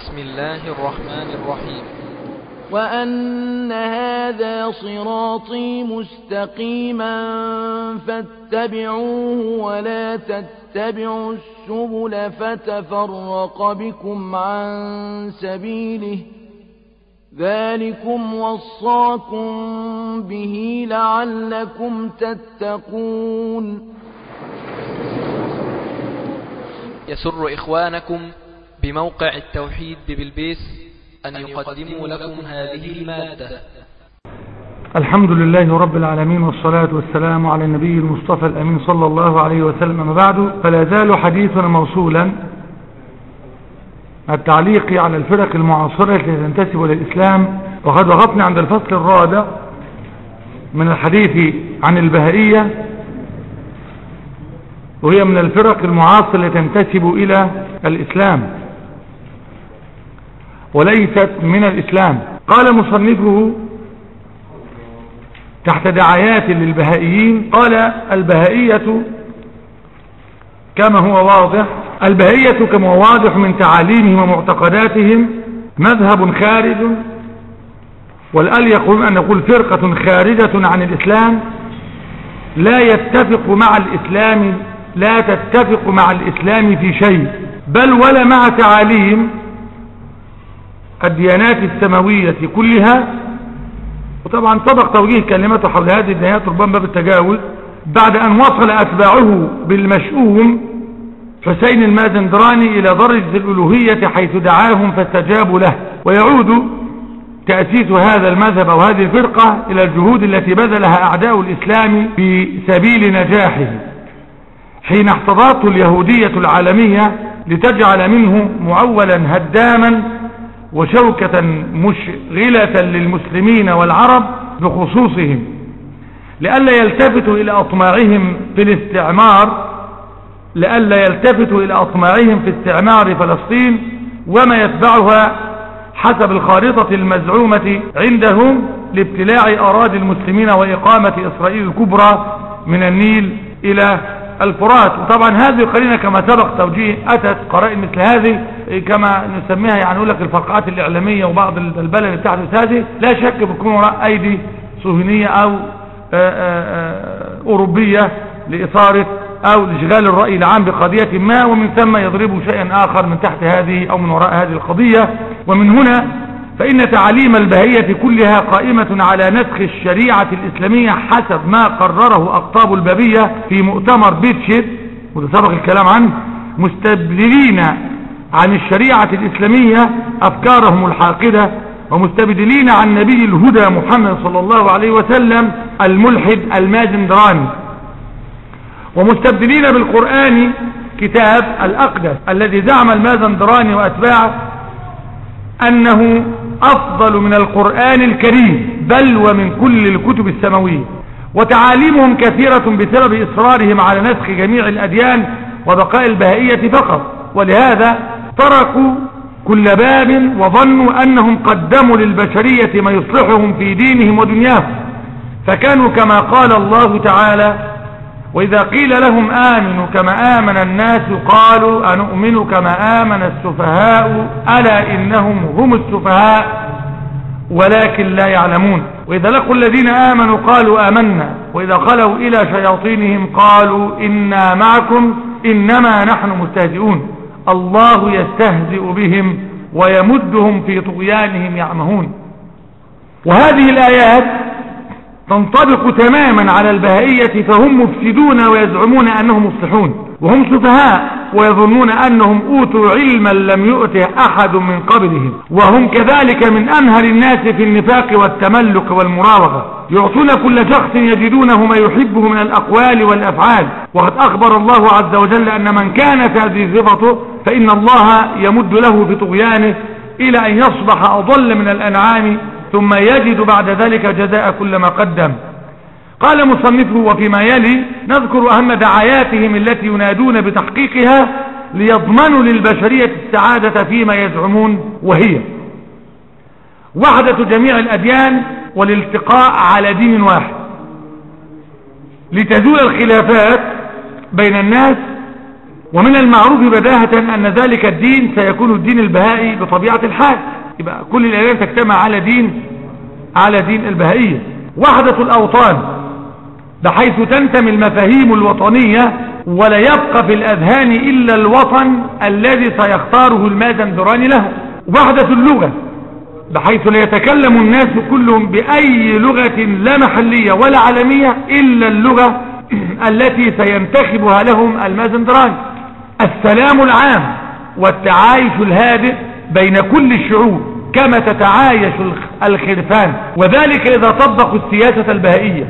بسم الله الرحمن الرحيم. وأن هذا صراطي مستقيما فاتبعوه ولا تتبعوا السبل فتفرق بكم عن سبيله ذلكم وصاكم به لعلكم تتقون. يسر إخوانكم بموقع التوحيد ببلبيس أن يقدموا لكم هذه المادة. الحمد لله رب العالمين، والصلاة والسلام على النبي المصطفى الأمين صلى الله عليه وسلم. أما بعد، فلا زال حديثنا موصولا التعليق على الفرق المعاصرة التي تنتسب للإسلام، وقد وقفنا عند الفصل الرابع من الحديث عن البهائية، وهي من الفرق المعاصرة التي تنتسب إلى الإسلام وليست من الإسلام. قال مصنفه تحت دعايات للبهائيين، قال: البهائية كما هو واضح، البهائية كما هو واضح من تعاليمهم ومعتقداتهم مذهب خارج، والأليق أن نقول فرقة خارجة عن الإسلام لا تتفق مع الإسلام في شيء، بل ولا مع تعاليم الديانات السماوية كلها. وطبعا سبق توجيه كلمته حول هذه الديانات ربما بالتجاوز، بعد أن وصل أتباعه بالمشؤوم حسين المازندراني إلى درجة الألوهية حيث دعاهم فاستجابوا له. ويعود تأسيس هذا المذهب أو هذه الفرقة إلى الجهود التي بذلها أعداء الإسلام في سبيل نجاحه، حين احتضته اليهودية العالمية لتجعل منه معولا هداما وشوكة مشغلة للمسلمين والعرب بخصوصهم، لئلا يلتفتوا إلى أطماعهم في استعمار فلسطين وما يتبعها حسب الخارطة المزعومة عندهم لابتلاع أراضي المسلمين وإقامة إسرائيل الكبرى من النيل إلى الفرات. وطبعا هذه القرينة كما سبق توجيه أتت قرائن مثل هذه كما نسميها، يعني نقول لك الفرقعات الإعلامية وبعض البلد اللي بتحدث هذه، لا شك بتكون وراء أيدي صهيونية أو أوروبية لإثارة أو لإشغال الرأي العام بقضية ما، ومن ثم يضربوا شيئا آخر من تحت هذه أو من وراء هذه القضية. ومن هنا فإن تعاليم البهائية كلها قائمة على نسخ الشريعة الإسلامية حسب ما قرره أقطاب البابية في مؤتمر بيتشيت، وتسبق الكلام عنه، مستبدلين عن الشريعة الإسلامية أفكارهم الحاقدة، ومستبدلين عن نبي الهدى محمد صلى الله عليه وسلم الملحد المازندراني، ومستبدلين بالقرآن كتاب الأقدس الذي زعم المازندراني وأتباعه أنه أفضل من القرآن الكريم بل ومن كل الكتب السماوية. وتعاليمهم كثيرة بسبب إصرارهم على نسخ جميع الأديان وبقاء البهائية فقط، ولهذا تركوا كل باب وظنوا أنهم قدموا للبشرية ما يصلحهم في دينهم ودنياهم، فكانوا كما قال الله تعالى: وإذا قيل لهم آمنوا كما آمن الناس قالوا أنؤمن كما آمن السفهاء ألا إنهم هم السفهاء ولكن لا يعلمون. وإذا لقوا الذين آمنوا قالوا آمنا وإذا خلوا إلى شياطينهم قالوا إنا معكم إنما نحن مستهزئون الله يستهزئ بهم ويمدهم في طغيانهم يعمهون. وهذه الآيات تنطبق تماما على البهائية، فهم مفسدون ويزعمون أنهم مصلحون، وهم سفهاء ويظنون أنهم أوتوا علما لم يؤته أحد من قبلهم، وهم كذلك من أمهل الناس في النفاق والتملق والمراوغة، يعطون كل شخص يجدونه ما يحبه من الأقوال والأفعال. وقد أخبر الله عز وجل أن من كانت هذه صفته فإن الله يمد له في طغيانه إلى أن يصبح أضل من الأنعام ثم يجد بعد ذلك جزاء كل ما قدم. قال مصنفه: وفيما يلي نذكر أهم دعاياتهم التي ينادون بتحقيقها ليضمنوا للبشرية السعادة فيما يزعمون، وهي وحدة جميع الأديان والالتقاء على دين واحد لتزول الخلافات بين الناس ومن المعروف بداهة أن ذلك الدين سيكون الدين البهائي بطبيعة الحال. يبقى كل الأديان تجتمع على دين البهائية. وحدة الأوطان بحيث تنتمي المفاهيم الوطنية ولا يبقى في الأذهان إلا الوطن الذي سيختاره المازندراني له. وحدة اللغة بحيث لا يتكلم الناس كلهم بأي لغة لا محلية ولا عالمية إلا اللغة التي سينتخبها لهم المازندراني. السلام العام والتعايش الهادئ بين كل الشعوب كما تتعايش الخرفان، وذلك إذا طبقوا السياسة البهائية.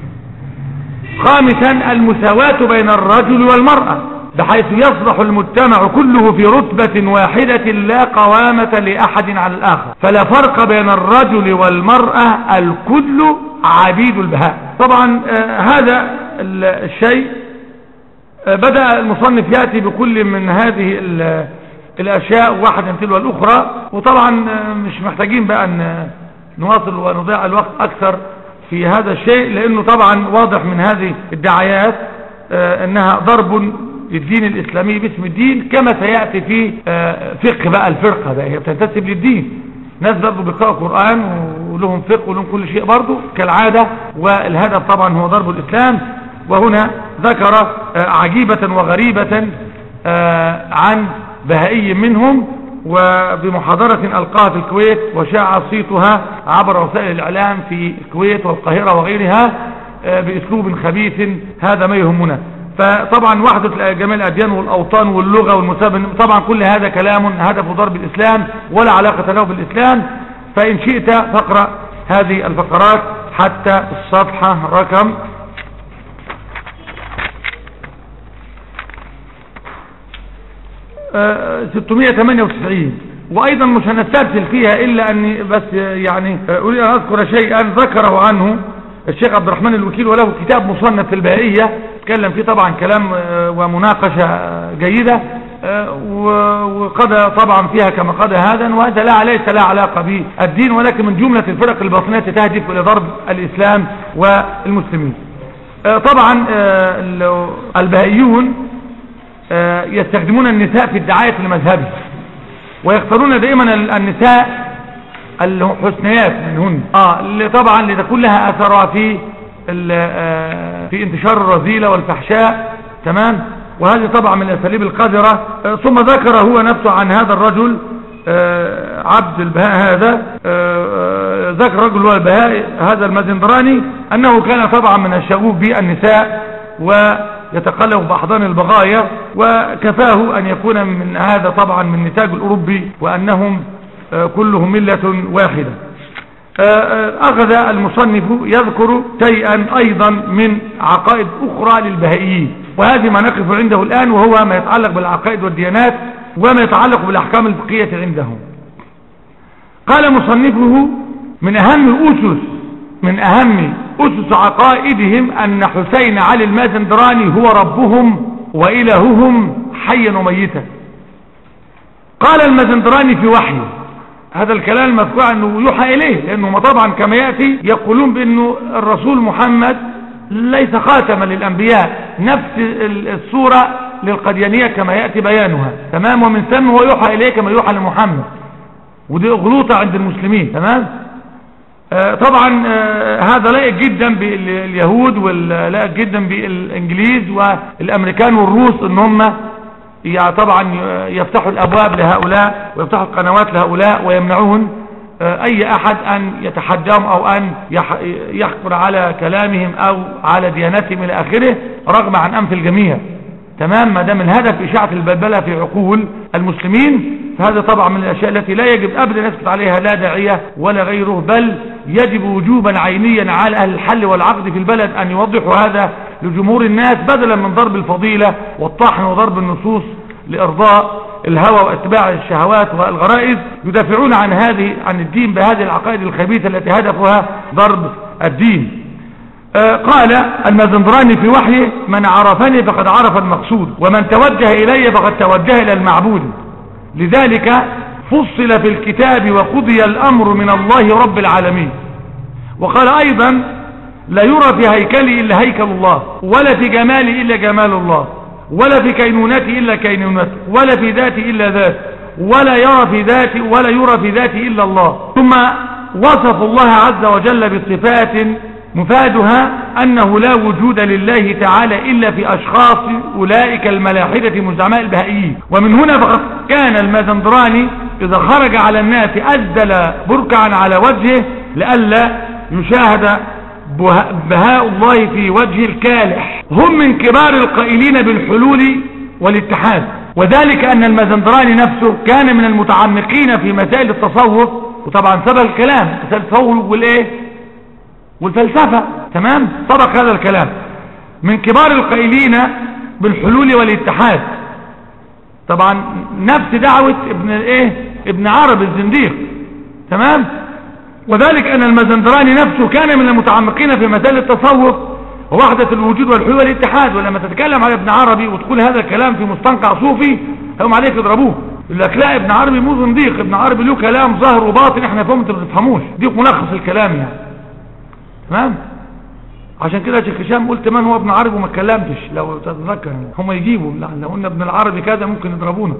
خامسا المساواة بين الرجل والمرأة بحيث يصبح المجتمع كله في رتبة واحدة لا قوامة لأحد على الآخر، فلا فرق بين الرجل والمرأة، الكل عبيد البهاء. طبعا هذا الشيء بدأ المصنف يأتي بكل من هذه الأشياء واحدة تلو الأخرى، وطبعا مش محتاجين بقى أن نواصل ونضيع الوقت أكثر في هذا الشيء، لأنه طبعا واضح من هذه الدعايات أنها ضرب للدين الإسلامي باسم الدين، كما سيأتي في فقه بقى الفرقة بقى هي بتنتسب للدين. ناس برضه بيقرأوا قرآن ولهم فقه ولهم كل شيء برضه كالعادة، والهدف طبعا هو ضرب الإسلام. وهنا ذكر عجيبة وغريبة عن بهائي منهم، وبمحاضرة ألقاها في الكويت وشاع صيتها عبر وسائل الإعلام في الكويت والقاهرة وغيرها بأسلوب خبيث. هذا ما يهمنا. فطبعا وحدة جميع الأديان والأوطان واللغة والمسابة، طبعا كل هذا كلام هدف ضرب الإسلام ولا علاقة له بالإسلام. فإن شئت فاقرأ هذه الفقرات حتى الصفحة رقم 698. وأيضا مش هنسترسل فيها إلا أني بس يعني أريد أن أذكر شيئا ذكره عنه الشيخ عبد الرحمن الوكيل، وله كتاب مصنف في البهائية تكلم فيه طبعا كلام ومناقشة جيدة، وقضى طبعا فيها كما قضى هذا، وهذا ليس لا علاقة بالدين، ولكن من جملة الفرق الباطنية تهدف إلى ضرب الإسلام والمسلمين. طبعا البهائيون يستخدمون النساء في الدعاية المذهبي، ويختارون دائما النساء الحسنيات منهن اللي طبعا لتكون لها اثرها في انتشار الرذيلة والفحشاء. تمام. وهذه طبعا من الاساليب القذرة. ثم ذكر هو نفسه عن هذا الرجل عبد البهاء هذا، ذكر رجل هو البهاء هذا المازندراني انه كان طبعا من الشغوف بالنساء ويتقلب بأحضان البغايا، وكفاه أن يكون من هذا طبعا من نتاج الأوروبي، وأنهم كلهم ملة واحدة. أخذ المصنف يذكر شيئا أيضا من عقائد أخرى للبهائيين، وهذه ما نقف عنده الآن، وهو ما يتعلق بالعقائد والديانات وما يتعلق بالأحكام الفقهية عندهم. قال مصنفه من أهم أسس عقائدهم أن حسين علي المازندراني هو ربهم وإلههم حيا وميتا. قال المازندراني في وحيه، هذا الكلام المذكور أنه يوحى إليه، لأنه طبعا كما يأتي يقولون بأنه الرسول محمد ليس خاتما للأنبياء، نفس الصورة للقديانية كما يأتي بيانها. تمام. ومن ثم هو يوحى إليه كما يوحى لمحمد، ودي غلوطة عند المسلمين. تمام. طبعا هذا لائق جدا باليهود ولائق جدا بالانجليز والامريكان والروس، ان هم طبعا يفتحوا الابواب لهؤلاء ويفتحوا القنوات لهؤلاء ويمنعون اي احد ان يتحداهم او ان يحكر على كلامهم او على ديانتهم الى اخره، رغم عن انف الجميع. تمام. ما دام الهدف اشاعة البلبلة في عقول المسلمين، فهذا طبعا من الاشياء التي لا يجب ابدا نسكت عليها لا داعية ولا غيره، بل يجب وجوبا عينيا على اهل الحل والعقد في البلد ان يوضحوا هذا لجمهور الناس، بدلا من ضرب الفضيلة والطحن وضرب النصوص لارضاء الهوى واتباع الشهوات والغرائز. يدافعون عن الدين بهذه العقائد الخبيثة التي هدفها ضرب الدين. قال المازندراني في وحيه: من عرفني فقد عرف المقصود، ومن توجه إلي فقد توجه إلى المعبود. لذلك فصل في الكتاب وقضي الأمر من الله رب العالمين. وقال أيضا: لا يرى في هيكلي إلا هيكل الله، ولا في جمالي إلا جمال الله، ولا في كينونته إلا كينونته، ولا في ذاته إلا ذاته، ولا يرى في ذاته إلا الله. ثم وصف الله عز وجل بصفات مفادها أنه لا وجود لله تعالى إلا في أشخاص أولئك الملاحدة مزعماء البهائيين. ومن هنا فقد كان المازندراني إذا خرج على الناس أسدل بركعا على وجهه لئلا يشاهد بهاء الله في وجه الكالح. هم من كبار القائلين بالحلول والاتحاد، وذلك أن المازندراني نفسه كان من المتعمقين في مسائل التصوف، وطبعا سبق الكلام مسائل التصوف والفلسفة، تمام، سبق هذا الكلام. من كبار القائلين بالحلول والاتحاد، طبعا نفس دعوة ابن عربي الزنديق، تمام. وذلك أن المازندراني نفسه كان من المتعمقين في مسائل التصوف ووحدة الوجود والحلول والاتحاد. ولما تتكلم على ابن عربي وتقول هذا الكلام في مستنقع صوفي هم عليك يضربوه، يقول لك لا ابن عربي مو زنديق، ابن عربي له كلام ظاهر وباطن احنا فهمت ما بتفهموش، دي ملخص الكلام يعني، تمام. عشان كده يا شيخ هشام قلت من هو ابن عربي وما اتكلمتش، لو تتذكر هم يجيبوا، لو قلنا ابن العربي كذا ممكن يضربونا.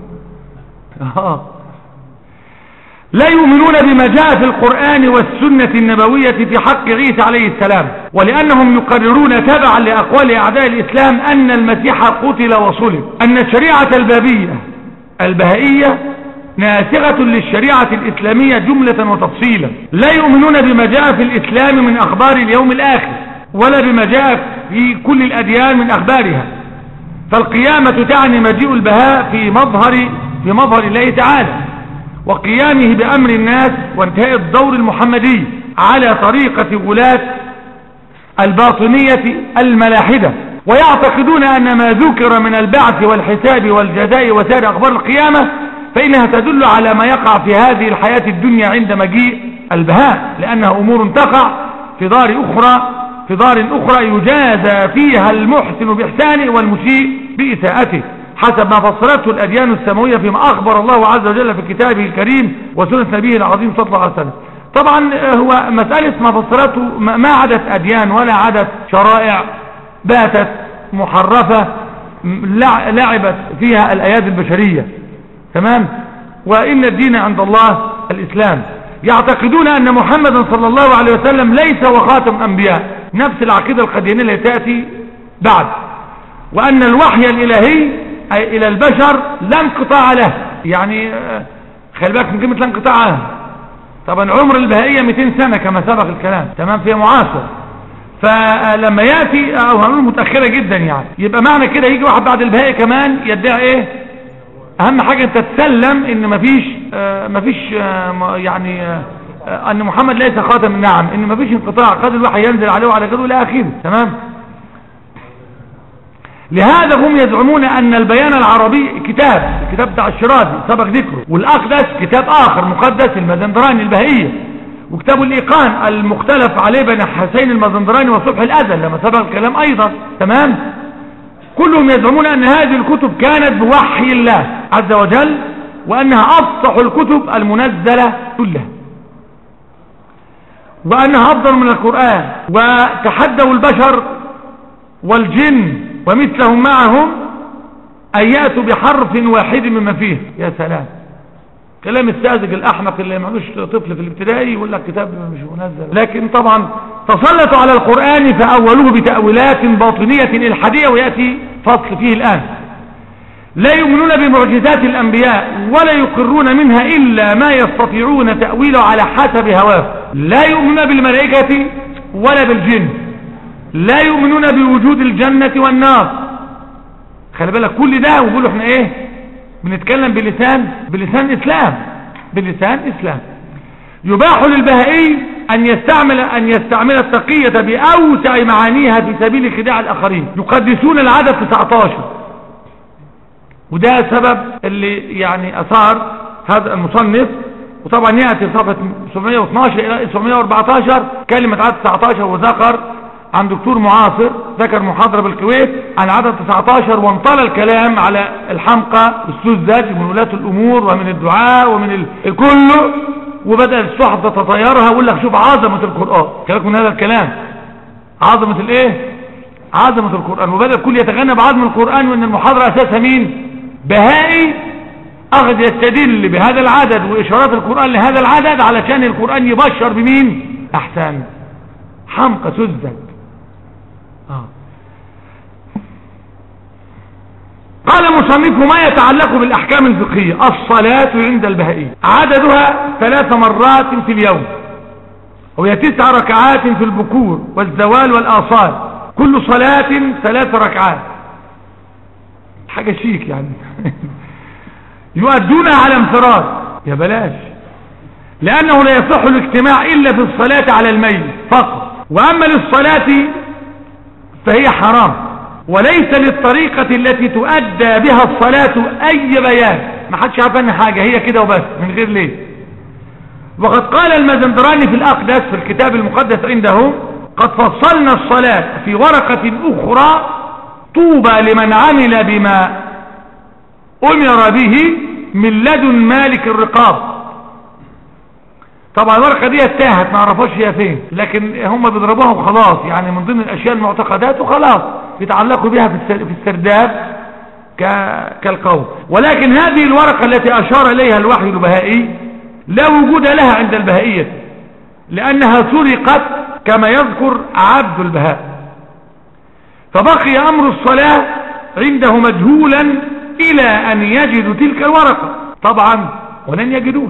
لا يؤمنون بما جاء في القرآن والسنة النبوية في حق عيسى عليه السلام، ولأنهم يقررون تبعا لأقوال أعداء الإسلام أن المسيح قتل وصلب، أن الشريعة البهائية ناسخة للشريعة الإسلامية جملة وتفصيلا. لا يؤمنون بما جاء في الإسلام من أخبار اليوم الآخر، ولا بما جاء في كل الأديان من أخبارها. فالقيامة تعني مجيء البهاء في مظهر الله تعالى وقيامه بأمر الناس وانتهاء الدور المحمدي على طريقة ولاة الباطنية الملاحدة. ويعتقدون أن ما ذكر من البعث والحساب والجزاء وسائر أخبار القيامة فإنها تدل على ما يقع في هذه الحياة الدنيا عند مجيء البهاء، لأنها أمور تقع في دار أخرى يجازى فيها المحسن بإحسانه والمسيء بإساءته حسب ما فسرته الأديان السماوية فيما أخبر الله عز وجل في كتابه الكريم وسنة نبيه العظيم صلى الله عليه وسلم. طبعا هو مسألة ما فسرته ما عدت أديان ولا عدت شرائع باتت محرفة لعبت فيها الآيات البشرية، تمام. وإن الدين عند الله الإسلام. يعتقدون أن محمدا صلى الله عليه وسلم ليس وخاتم أنبياء، نفس العقيدة القديمية التي تأتي بعد، وأن الوحي الإلهي إلى البشر لا انقطاع له. يعني خلي بالك من كلمة لا انقطاع له. طبعا عمر البهائية 200 سنة كما سبق الكلام، تمام، في معاصر. فلما يأتي أو هنقول متأخرة جدا يعني، يبقى معنى كده يجي واحد بعد البهائي كمان يدعي ايه؟ أهم حاجة أنت تسلم إن مفيش يعني أن محمد ليس خاتم، نعم، إن مفيش انقطاع، قد الوحي ينزل عليه وعلى كده إلى آخره، تمام. لهذا هم يزعمون أن البيان العربي الكتاب بتاع الشيرازي سبق ذكره، والأقدس كتاب آخر مقدس المازندراني البهائية، وكتاب الإيقان المختلف عليه بين حسين المازندراني وصبح الأزل لما سبق الكلام أيضا، تمام. كلهم يزعمون أن هذه الكتب كانت بوحي الله عز وجل، وأنها أفصح الكتب المنزلة كلها، وأنها أفضل من القرآن. وتحدوا البشر والجن ومثلهم معهم أن يأتوا بحرف واحد مما فيه. يا سلام، كلام الساذج الأحمق اللي معلوش طفل في الابتدائي يقول لك كتاب مش منزل. لكن طبعا تسلطوا على القرآن فأولوه بتأويلات باطنية إلحادية، ويأتي فصل فيه الآن. لا يؤمنون بمعجزات الأنبياء ولا يقرون منها إلا ما يستطيعون تأويله على حسب هواه. لا يؤمنون بالملائكة ولا بالجن، لا يؤمنون بوجود الجنة والنار. خلي بالك كل ده ويقولوا احنا ايه بنتكلم بلسان إسلام. يباح للبهائي أن يستعمل التقية بأوسع معانيها في سبيل خداع الآخرين. يقدسون العدد 19، وده سبب اللي يعني أثار هذا المصنف. وطبعا يأتي صفحة 712 إلى 714 كلمة عدد 19، وذكر عن دكتور معاصر ذكر محاضرة بالكويت عن عدد 19، وانطلى الكلام على الحمقى والسذج من ولاة الأمور ومن الدعاء ومن كله، وبدأ الصحف تتطيرها ويقول لك شوف عظمة القرآن. كلامك من هذا الكلام، عظمة الايه عظمة القرآن، وبدأ الكل يتغنى بعظم القرآن، وان المحاضرة اساسها مين؟ بهائي اخذ يستدل بهذا العدد واشارات القرآن لهذا العدد علشان القرآن يبشر بمين؟ احسن حمقى سذج. قال مصنفه ما يتعلق بالاحكام الفقهية. الصلاة عند البهائي عددها 3 مرات في اليوم، وهي 9 ركعات في البكور والزوال والآصال، كل صلاة 3 ركعات. حاجة شيك يعني. يؤدونها على انفراد، يا بلاش، لأنه لا يصح الاجتماع إلا في الصلاة على الميت فقط، وأما للصلاة فهي حرام، وليس للطريقة التي تؤدى بها الصلاة أي بيان، ما حدش عارف عنها حاجة، هي كده وبس من غير ليه. وقد قال المازندراني في الأقدس في الكتاب المقدس عنده: قد فصلنا الصلاة في ورقة أخرى، طوبى لمن عمل بما أمر به من لدن مالك الرقاب. طبعا الورقة دي اتاهت، ما عرفوش هي فين، لكن هم بيضربوها وخلاص، يعني من ضمن الأشياء المعتقدات وخلاص يتعلقوا بها في السرداب كالقول. ولكن هذه الورقة التي أشار إليها الوحي البهائي لا وجود لها عند البهائية، لأنها سرقت كما يذكر عبد البهاء، فبقي أمر الصلاة عنده مجهولا إلى أن يجدوا تلك الورقة، طبعا ولن يجدوها.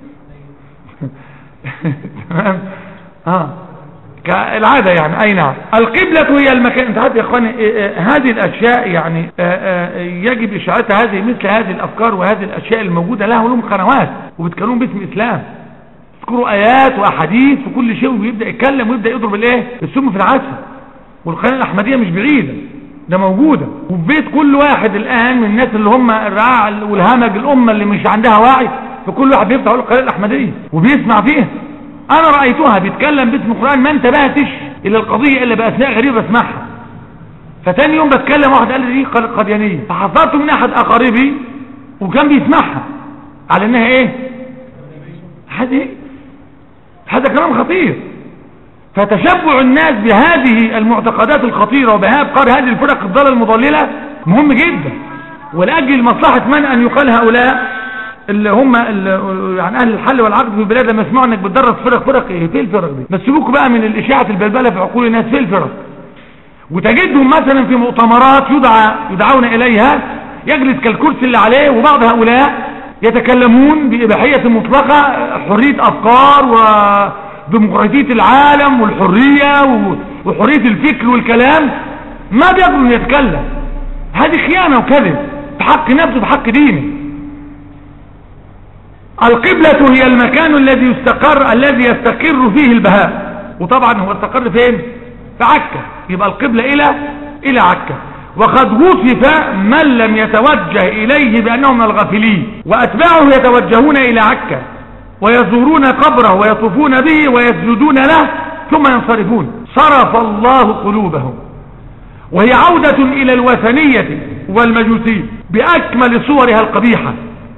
تمام. كالعادة يعني. أي نعم. القبلة هي المكان. انت عارف يا اخواني هذه الاشياء يعني يجب اشاعتها، مثل هذه الافكار وهذه الاشياء الموجودة لها ولهم قنوات وبتكلمون باسم اسلام، يذكروا ايات واحاديث وكل شيء، ويبدأ يتكلم ويبدأ يضرب الايه السم في العسل. والقناة الاحمدية مش بعيدة، ده موجودة، وفي بيت كل واحد الان من الناس اللي هم الرعاع والهمج الامة اللي مش عندها وعي، فكل واحد بيفتح القناة الاحمدية وبيسمع فيها. انا رأيتها بيتكلم باسم القرآن، ما انتبهتش الى القضية الا باثناء غريبة اسمعها. فتاني يوم بتكلم واحد قال لي دي قديانية، فحصلته من احد اقاربي وكان بيسمعها على انها ايه هذا كلام خطير. فتشبع الناس بهذه المعتقدات الخطيرة وبأفكار هذه الفرق الضالة المضللة مهم جدا، ولأجل مصلحة من أن يقال هؤلاء اللي هم يعني أهل الحل والعقد في البلاد لما يسمعوا أنك بتدرس فرق إيه في الفرق دي، ما تسيبوكوا بقى من الإشاعة البلبلة في عقول الناس في الفرق. وتجدهم مثلا في مؤتمرات يدعون إليها، يجلس كالكرسي اللي عليه، وبعض هؤلاء يتكلمون بإباحية مطلقة، حرية أفكار وديمقراطية العالم والحرية وحرية الفكر والكلام، ما بيقدر أن يتكلم. هذه خيانة وكذب بحق نفسه بحق دينه. القبلة هي المكان الذي يستقر فيه البهاء، وطبعا هو استقر فين؟ في عكا، يبقى القبلة إلى عكا. وقد وصف من لم يتوجه إليه بأنهم من الغافلين، وأتباعه يتوجهون إلى عكا ويزورون قبره ويطوفون به ويسجدون له ثم ينصرفون. صرف الله قلوبهم، وهي عودة إلى الوثنية والمجوسية بأكمل صورها القبيحة.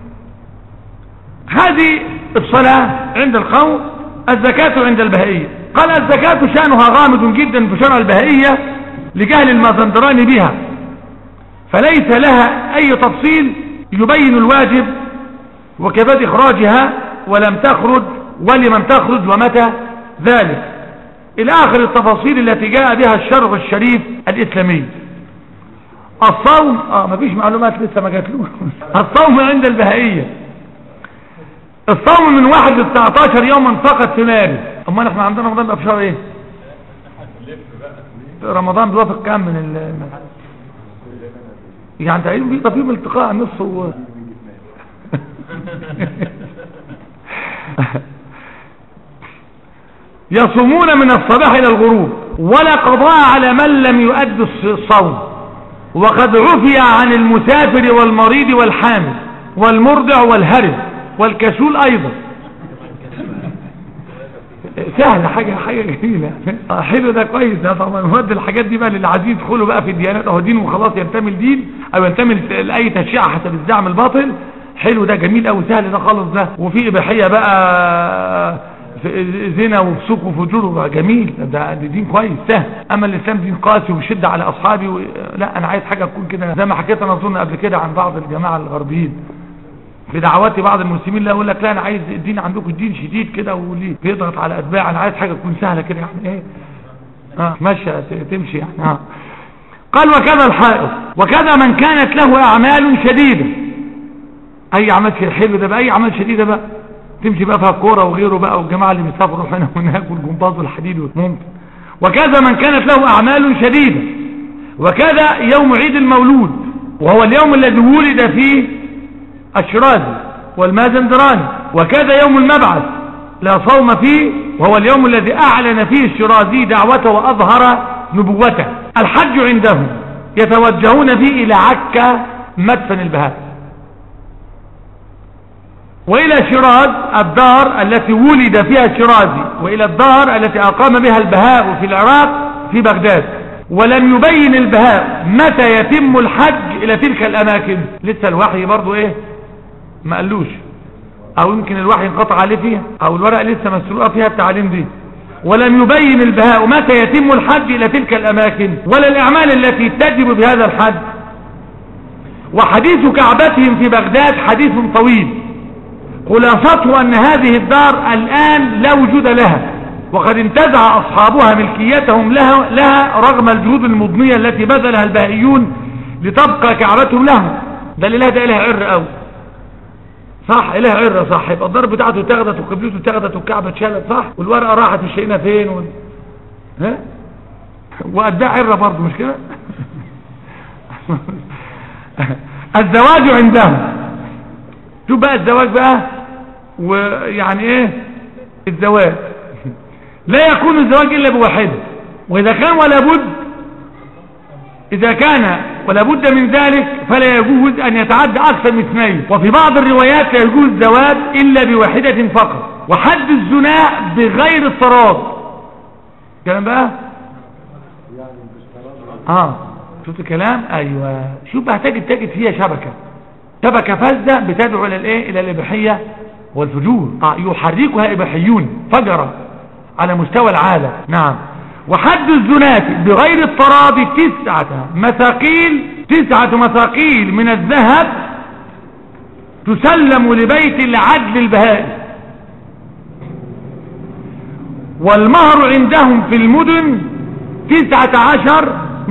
هذه الصلاة عند القوم، الزكاة عند البهائية. قال الزكاة شأنها غامض جدا في شرع البهائية لجهل المازندراني بها، فليس لها أي تفصيل يبين الواجب وكيفية إخراجها، ولم تخرج ولمن تخرج ومتى ذلك، إلى آخر التفاصيل التي جاء بها الشرع الشريف الإسلامي. الصوم مفيش معلومات لسه ما جاتلوش. الصوم عند البهائية، الصوم من 1 ل 19 يوما فقط في مارس. اما احنا عندنا رمضان بقى في شهر ايه؟ رمضان بيوافق كام من يعني تقريبا بيبقى فيه التقاء نص يصومون من الصباح الى الغروب، ولا قضاء على من لم يؤد الصوم. وقد عفي عن المسافر والمريض والحامل والمرضع والهرم والكسول ايضا. سهل، حاجة جميلة. حلو، ده كويس. ده طبعا مود الحاجات دي بقى اللي عايزين يدخلوا بقى في الديانات او دين وخلاص ينتمي لدين او ينتمي لاي تشريع حسب الزعم الباطل. حلو، ده جميل قوي، سهل ده خالص ده. وفي اباحية بقى زنا وفسوق وفجور جميل، ده دين كويس سهل. اما الاسلام دين قاسي وشد على اصحابي لا انا عايز حاجه تكون كده زي ما حكيت انا اظن قبل كده عن بعض الجماعه الغربيين في دعواتي، بعض المسلمين لا يقول لك لا انا عايز الدين عندكم الدين شديد كده وليه بيضغط على اتباع، انا عايز حاجه تكون سهله كده يعني ايه ماشيه تمشي يعني قال وكذا الحائط وكذا من كانت له اعمال شديده، اي اعمال حلو ده بقى، اي اعمال شديده بقى تمشي بقى فيها كوره وغيره بقى والجماعه اللي بيسافروا هنا وهناك والجمباز والحديد ممكن. وكذا من كانت له اعمال شديده، وكذا يوم عيد المولود وهو اليوم الذي ولد فيه الشرازي والمازندراني، وكذا يوم المبعث لا صوم فيه وهو اليوم الذي اعلن فيه الشرازي دعوته واظهر نبوته. الحج عندهم يتوجهون فيه الى عكا مدفن البهاء، والى شيراز الدار التي ولد فيها الشرازي، والى الدار التي اقام بها البهاء في العراق في بغداد. ولم يبين البهاء متى يتم الحج الى تلك الاماكن، لسه الوحي برضو ايه ما قالوش، او يمكن الوحي انقطع عليه فيها او الورق لسه مسروقه فيها التعليم دي. ولم يبين البهاء متى يتم الحج الى تلك الاماكن ولا الاعمال التي تجب بهذا الحج. وحديث كعبتهم في بغداد حديث طويل، خلاصته ان هذه الدار الان لا وجود لها، وقد انتزع اصحابها ملكيتهم لها رغم الجهود المضنية التي بذلها البهائيون لتبقى كعبتهم لهم. ده الاله ده اله عر قوي صح، اله عر صح، يبقى الدار بتاعته اتخذت وقبلته اتخذت والكعبه اتشالت صح، والورقه راحت وشينا فين ها وادعى عر برضه مش كده الزواج عندهم، شوف بقى الزواج بقى ويعني ايه الزواج لا يكون الزواج الا بواحده، واذا كان ولا بد اذا كان ولا بد من ذلك فلا يجوز ان يتعدى اكثر من اثنين. وفي بعض الروايات لا يجوز الزواج الا بواحده فقط. وحد الزنا بغير الطراز كلام بقى شفت الكلام ايوه. شوف بقى تجد فيها شبكه فاسده بتدعو الى الايه الى الاباحيه والفجور يحركها اباحيون فجرة على مستوى العالم. نعم. وحد الزنات بغير الطراد 9 مثاقيل من الذهب تسلم لبيت العدل البهائي. والمهر عندهم في المدن 19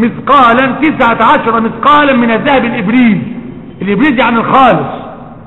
مثقالا من الذهب الإبريز يعني الخالص.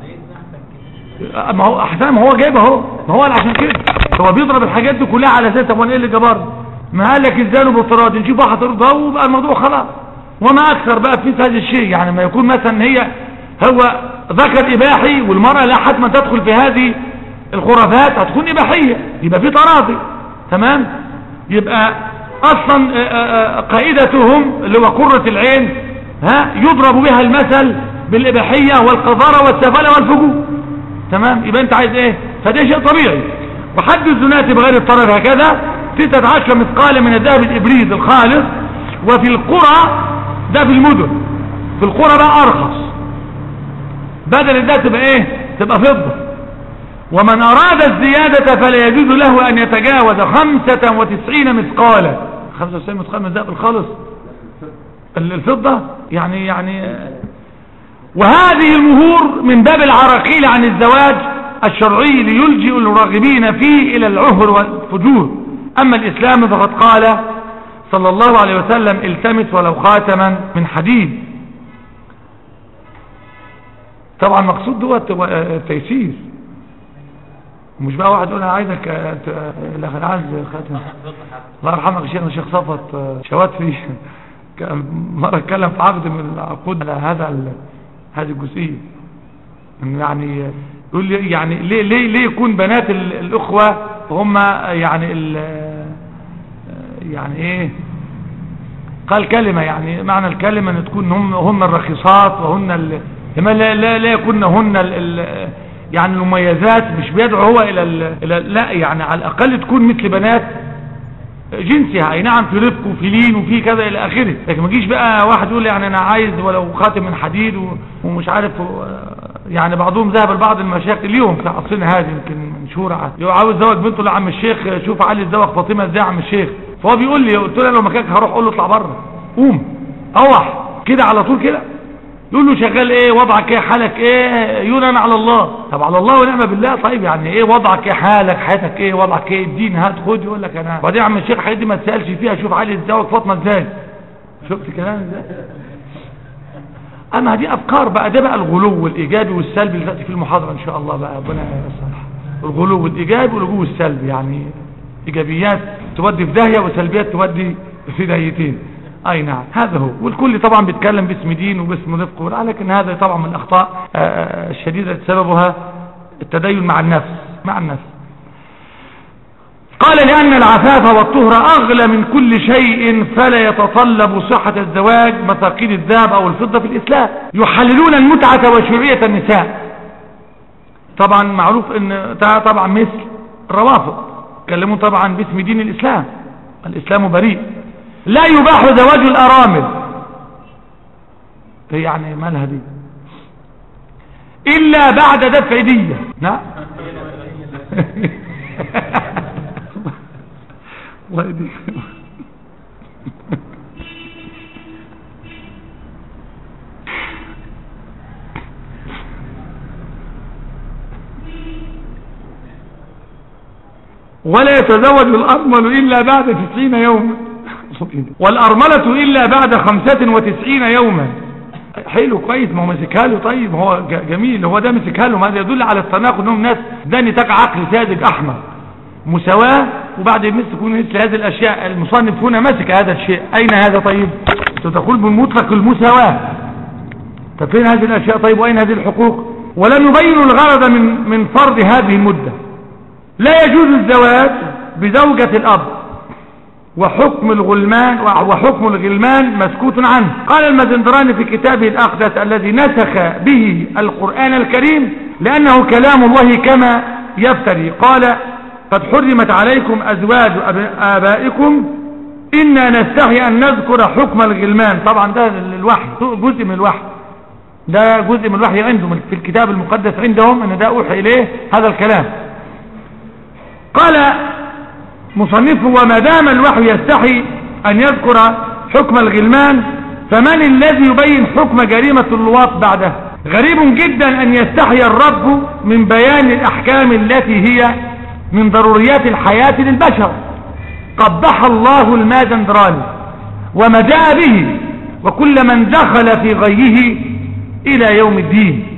ما هو احسن ما هو جايبه اهو، ما هو عشان كده هو بيضرب الحاجات دي كلها على اساس طب وانا ايه اللي جبرني؟ ما قال لك الزانوا بالطراد نشوف واحد ترضى وبقى الموضوع خلاص. وما اكثر بقى في هذا الشيء، يعني ما يكون مثلا هو ذكر اباحي والمرأة لا حتما تدخل في هذه الخرافات هتكون اباحية يبقى في تراضي تمام. يبقى اصلا قائدتهم اللي هو قرة العين يضرب بها المثل بالاباحية والقذارة والسفالة والفجور تمام. يبقى انت عايز ايه؟ فده شيء طبيعي. وحد الزنات بغير الطرد هكذا 19 مثقالا من الذهب الابريز الخالص. وفي القرى ده في المدن، في القرى بقى ارخص، بدل ده تبقى ايه؟ تبقى فضة. ومن اراد الزيادة فلا يجوز له ان يتجاوز 95 مثقالا. 95 مثقال من الذهب الخالص الفضة يعني وهذه المهور من باب العراقيل عن الزواج الشرعي ليلجئ الراغبين فيه الى العهر والفجور. اما الاسلام فقد قال صلى الله عليه وسلم التمس ولو خاتما من حديد. طبعا مقصود دوت التيسير، مش بقى واحد يقول انا عايزك عايز خاتم. الله يرحمك الشيخ صفت شواتفي مرة اتكلم في عقد من العقود على هذه الجزئية، يعني يقول لي يعني ليه يكون بنات الاخوة هم يعني ايه قال كلمة، يعني معنى الكلمة ان تكون هن الرخيصات وهن لا يكون هن يعني المميزات، مش بيدعو هو الى لا يعني على الاقل تكون مثل بنات جنسها، اي نعم في رفق وفي لين وفي كذا الى اخره. لكن ما يجيش بقى واحد يقول يعني انا عايز ولو خاتم من حديد ومش عارف يعني بعضهم ذهب لبعض المشايخ اليوم في عصرنا هذا يمكن منشور عاوز زوج بنته لعم الشيخ، شوف علي الزوج فاطمه ازاي عم الشيخ. فهو بيقول لي، قلت له لو مكانك هروح اقول له اطلع بره، قوم روح كده على طول كده. يقول له شغال ايه، وضعك ايه، حالك ايه، يقول انا على الله. طب على الله ونعم بالله. طيب يعني ايه وضعك ايه، حالك، حياتك ايه، وضعك ايه، الدين هات خد. يقول لك انا بعدين عم الشيخ الحاجات دي ما تسالش فيها، شوف علي الزوج فاطمه ازاي. شفت كلام ازاي؟ اما دي افكار بقى، ده بقى الغلو والايجابي والسلبي اللي تاتي في المحاضره ان شاء الله بقى. ربنا يصلح. الغلو والايجابي والغلو والسلبي، يعني ايجابيات تودي في داهيه وسلبيات تودي في داهيتين. اي نعم هذا هو. والكل طبعا بيتكلم باسم دين وباسم رفق، لكن هذا طبعا من الاخطاء الشديده سببها التدين مع النفس. قال لأن العفاف والطهر أغلى من كل شيء، فلا يتطلب صحة الزواج مثاقيل الذهب أو الفضة في الإسلام. يحللون المتعة وشرعية النساء. طبعا معروف ان طبعا مثل الروافض كلمون طبعا باسم دين الإسلام. الإسلام بريء. لا يباح زواج الأرامل، يعني مالها دي، إلا بعد دفع دية. نعم ولا يتزوج الأرمل إلا بعد 90 يوما، والأرملة إلا بعد 95 يوما. حلو كويس، ما هو مسكها له. طيب هو جميل، هو ده مسكها له. هذا يدل على التناقض، انهم ناس ده نتاج عقل ساذج احمر، مساواة وبعد يمسكون مثل هذه الاشياء. المصنف هنا مسك هذا الشيء، اين هذا؟ طيب تقول بالمطلق المساواة، طب فين هذه الاشياء؟ طيب واين هذه الحقوق؟ ولم يبينوا الغرض من فرض هذه المدة. لا يجوز الزواج بزوجة الاب، وحكم الغلمان مسكوت عنه. قال المازندراني في كتابه الأقدس الذي نسخ به القرآن الكريم لأنه كلام الله كما يفتري، قال قد حرمت عليكم أزواج آبائكم إنا نستحي أن نذكر حكم الغلمان. طبعا ده الوحي، جزء من الوحي، ده جزء من الوحي عندهم في الكتاب المقدس عندهم، أن ده أوحي إليه هذا الكلام. قال مصنفه وما دام الوحي يستحي أن يذكر حكم الغلمان، فمن الذي يبين حكم جريمة اللواط بعده؟ غريب جدا أن يستحي الرب من بيان الأحكام التي هي من ضروريات الحياة للبشر. قبح الله المازندراني وما جاء به وكل من دخل في غيه إلى يوم الدين.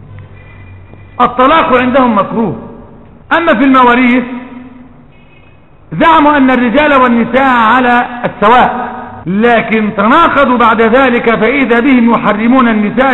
الطلاق عندهم مكروه. أما في المواريث زعموا أن الرجال والنساء على السواء، لكن تناقضوا بعد ذلك فإذا بهم يحرمون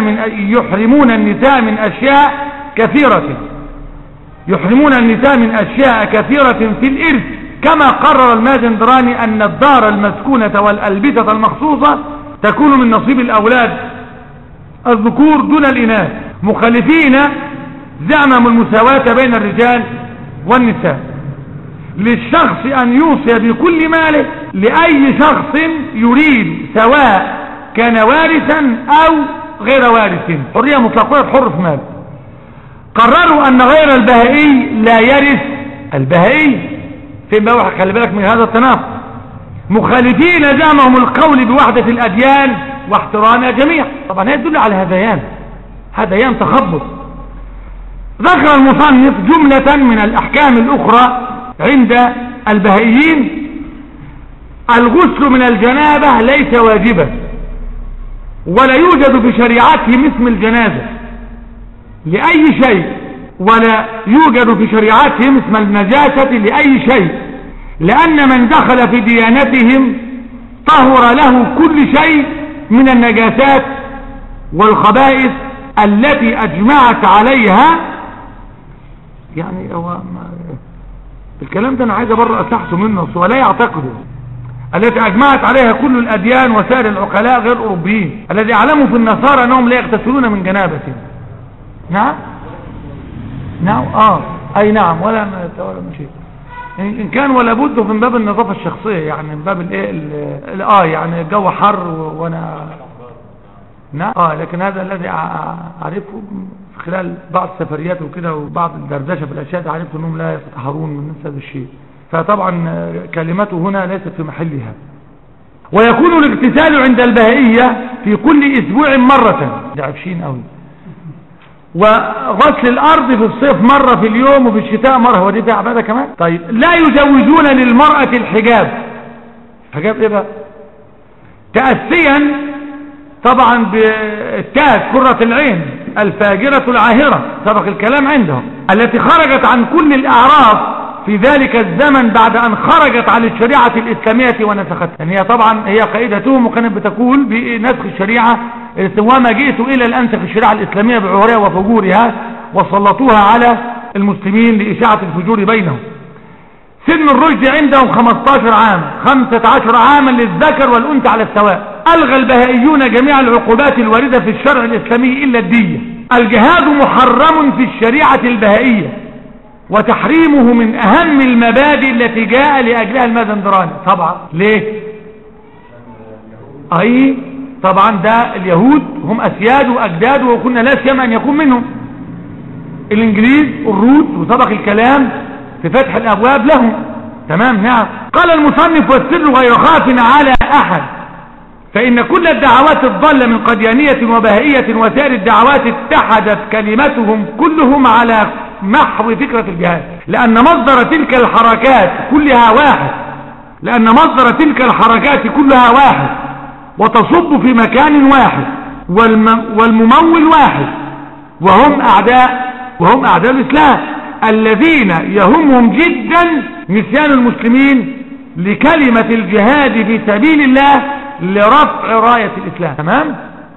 النساء من أشياء كثيرة، يحرمون النساء من أشياء كثيرة في الإرث، كما قرر المازندراني أن الدار المسكونة والألبسة المخصوصة تكون من نصيب الأولاد الذكور دون الإناث، مخالفين زعمهم المساواة بين الرجال والنساء. للشخص أن يوصي بكل ماله لأي شخص يريد، سواء كان وارثا أو غير وارث، حرية مطلقة، حر في ماله. قرروا أن غير البهائي لا يرث البهائي. فين بقى؟ خلي بالك من هذا التناقض. مخالفين زعمهم القول بوحدة الأديان واحترام جميع. طبعا يدل على هذيان تخبط. ذكر المصنف جملة من الأحكام الأخرى عند البهائيين. الغسل من الجنابة ليس واجبا، ولا يوجد في شريعتهم اسم الجنازة لأي شيء، ولا يوجد في شريعتهم اسم النجاسة لأي شيء، لأن من دخل في ديانتهم طهر له كل شيء من النجاسات والخبائث التي أجمعت عليها. يعني الكلام ده أنا عايز برضه أسحسه منه، ولا يعتقده. التي أجمعت عليها كل الأديان وسائر العقلاء غير أوروبيين، الذي أعلموا في النصارى أنهم لا يغتسلون من جنابة. نعم أي نعم، ولا شيء. ان كان ولا بد من باب النظافة الشخصية، يعني من باب الايه يعني الجو حر وانا نعم لكن هذا الذي اعرفه خلال بعض السفريات وكده وبعض الدردشه في الاشياء، عرفت انهم لا يتطهرون من نفس هذا الشيء، فطبعا كلمته هنا ليست في محلها. ويكون الاغتسال عند البهائية في كل اسبوع مرة، ده عفشين قوي. وغسل الارض في الصيف مرة في اليوم وفي الشتاء مرة. ودي في عبادة كمان. طيب لا يجوزون للمرأة الحجاب. حجاب ايه بقى؟ تأسيا طبعا بالتاج كرة العين الفاجرة العاهرة، سبق الكلام عندهم، التي خرجت عن كل الأعراف في ذلك الزمن بعد أن خرجت عن الشريعة الإسلامية ونسختها. يعني هي طبعا هي قائدتهم وكانت بتقول بنسخ الشريعة، وما جئت إلى الأنسخ الشريعة الإسلامية بعورها وفجورها وسلطوها على المسلمين لإشاعة الفجور بينهم. سن الرشد عندهم 15 عام، 15 عاما للذكر والأنثى على السواء. ألغى البهائيون جميع العقوبات الواردة في الشرع الإسلامي إلا الدية. الجهاد محرم في الشريعة البهائية، وتحريمه من أهم المبادئ التي جاء لأجلها المازندراني. طبعا ليه؟ طبعا ده اليهود هم أسياد وأجداد، وكنا لا سيما أن يكون منهم الإنجليز الروس، وسبق الكلام في فتح الأبواب لهم. تمام. نعم. قال المصنف: والسر غير خاف على أحد، فإن كل الدعوات الضالة من قديانية وبهائية وسائر الدعوات اتحدت كلمتهم كلهم على محو فكرة الجهاد، لأن مصدر تلك الحركات كلها واحد، وتصب في مكان واحد، والممول واحد، وهم أعداء الإسلام الذين يهمهم جدا نسيان المسلمين لكلمة الجهاد في سبيل الله لرفع راية الإسلام. تمام.